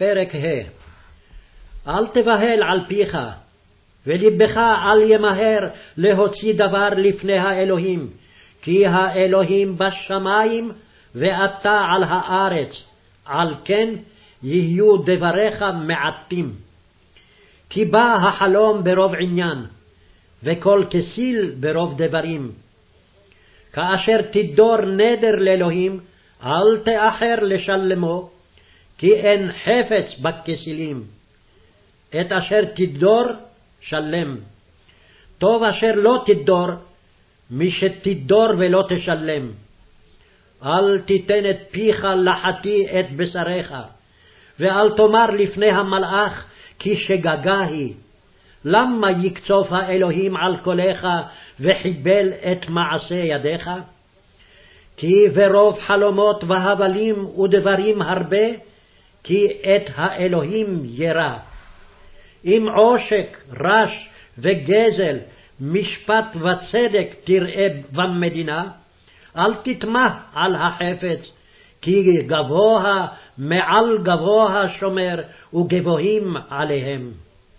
פרק ה' אל תבהל על פיך, ולבך אל ימהר להוציא דבר לפני האלוהים, כי האלוהים בשמיים ואתה על הארץ, על כן יהיו דבריך מעטים. כי בא החלום ברוב עניין, וכל כסיל ברוב דברים. כאשר תדור נדר לאלוהים, אל תאחר לשלמו, כי אין חפץ בכסילים. את אשר תדור שלם. טוב אשר לא תדור, משתדור ולא תשלם. אל תיתן את פיך לחטיא את בשריך, ואל תאמר לפני המלאך כי שגגה היא. למה יקצוף האלוהים על קולך וחיבל את מעשה ידיך? כי ברוב חלומות והבלים ודברים הרבה, כי את האלוהים ירא. אם עושק, רש וגזל, משפט וצדק תראה במדינה, אל תטמח על החפץ, כי גבוה מעל גבוה שומר וגבוהים עליהם.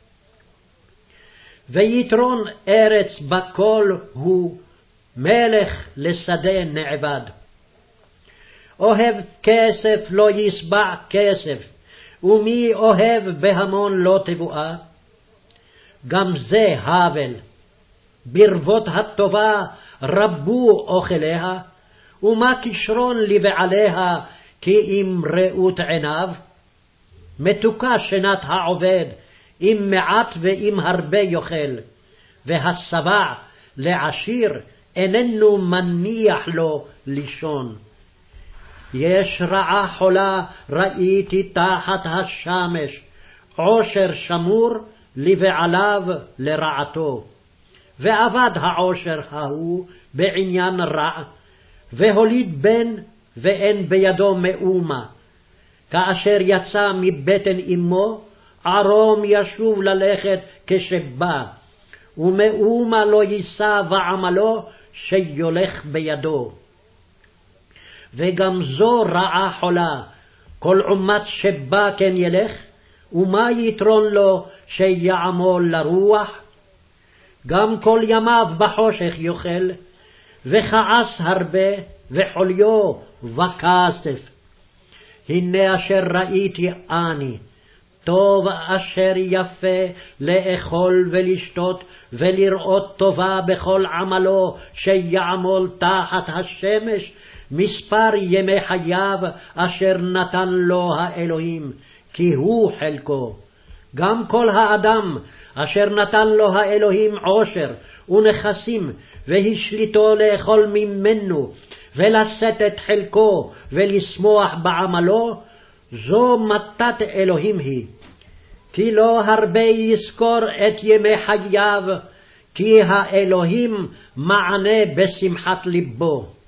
ויתרון ארץ בכל הוא, מלך לשדה נעבד. אוהב כסף לא יסבע כסף, ומי אוהב בהמון לא תבואה. גם זה הבל. ברבות הטובה רבו אוכליה, ומה כישרון לבעליה כי אם ראות עיניו? מתוקה שנת העובד, אם מעט ואם הרבה יאכל, והשבע לעשיר איננו מניח לו לישון. יש רעה חולה ראיתי תחת השמש, עושר שמור לבעליו לרעתו. ועבד העושר ההוא בעניין רע, והוליד בן ואין בידו מאומה. כאשר יצא מבטן אמו, ערום ישוב ללכת כשבא, ומאומה לא יישא ועמלו שיולך בידו. וגם זו רעה חולה, כל עומת שבא כן ילך, ומה יתרון לו שיעמול לרוח? גם כל ימיו בחושך יאכל, וכעס הרבה, וחוליו וכסף. הנה אשר ראיתי אני, טוב אשר יפה לאכול ולשתות, ולראות טובה בכל עמלו שיעמול תחת השמש, מספר ימי חייו אשר נתן לו האלוהים, כי הוא חלקו. גם כל האדם אשר נתן לו האלוהים עושר ונכסים, והשליטו לאכול ממנו, ולשאת את חלקו ולשמוח בעמלו, זו מתת אלוהים היא. כי לא הרבה יזכור את ימי חייו, כי האלוהים מענה בשמחת ליבו.